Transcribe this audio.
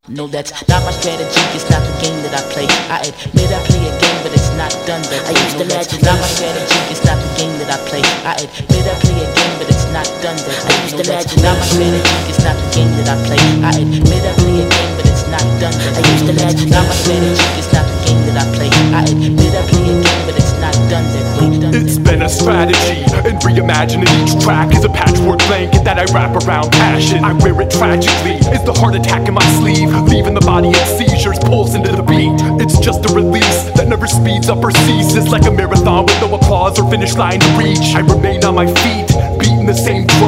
No, that's not my strategy, it's not the game that I play. I admit I play a game, but it's not done that way. No, that's not my strategy, it's not the game that I play. I admit I play a game, but it's not done that way. No, that's not my strategy, it's not the game that I play. I admit I play a game, but it's not done that way. No, that's not my strategy, it's not the game that I play. I admit I play a game, but it's not done that way. It's been a strategy, and reimagining each track is a patchwork blanket that I wrap around passion. I wear it tragically, it's the heart attack in my sleeve, leaving the body in seizures, pulse into the beat. It's just a release that never speeds up or ceases, like a marathon with no applause or finish line to reach. I remain on my feet, beating the same drum.